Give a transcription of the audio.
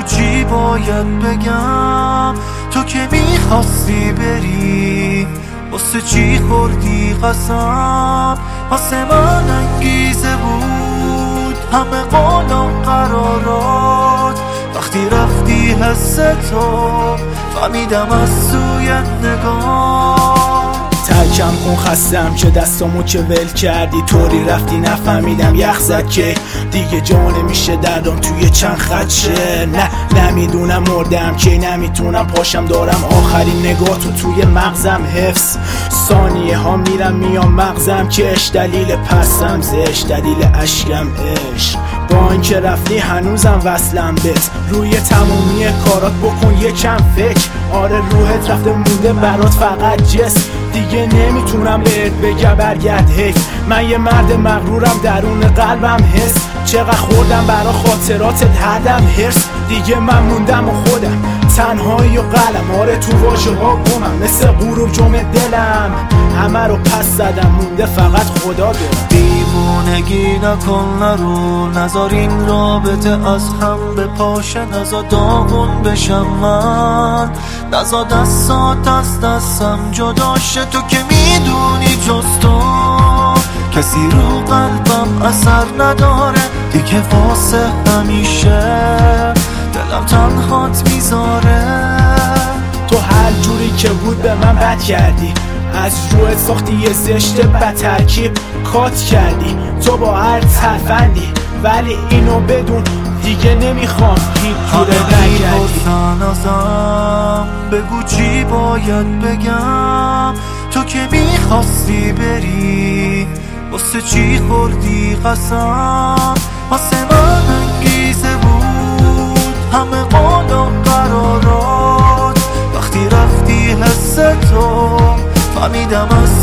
چی باید بگم؟ تو که میخواستی بری واسه چی خوردی قسم؟ واسه من انگیزه بود همه قول و قرارات، وقتی رفتی حس تو فهمیدم از توی نگاه. ترکم کن خستم که دستامو که ول کردی، طوری رفتی نفهمیدم یخ زد که دیگه جا نمیشه دردم توی چند خدشه. نه نمیدونم مردم که نمیتونم پاشم، دارم آخرین نگاه تو توی مغزم حفظ. ثانیه ها میرم میام مغزم کش، دلیل پسم زش دلیل اشکم عشق. با اینکه رفتی هنوزم وصلم بهت، روی تمومی کارات بکن یکم فکر. آره روحت رفته مونده برات فقط جسم، دیگه نمیتونم بهت بگم برگرد حیف. من یه مرد مغرورم درون قلبم حس، چقدر خوردم برا خاطراتت هردم هرس. دیگه من موندم و خودم تنهایی و قلم، آره تو واژه ها گمم مثل غروب جمع دلم. همه رو پس زدم مونده فقط خدا دارم. دیوونگی نکن نرو، نذار این رابطه از هم بپاشه، نذار داغون بشم من، نذار دستات از دستم جدا شه. تو که میدونی جز تو کسی رو قلبم اثر نداره دیگه، واسه همیشه دلم تنهات میذاره. تو هر جوری که بود به من بد کردی، از روحت ساختی یه زشت بدترکیب کات کردی. تو با هر تلفندی ولی اینو بدون دیگه نمیخوام هیچ جوره نگردی. ازم بگو چی باید بگم؟ تو که میخواستی بری واسه چی خوردی قسم؟ واسه من انگیزه بود همه قول و قرارات، وقتی رفتی حس تو فهمیدم از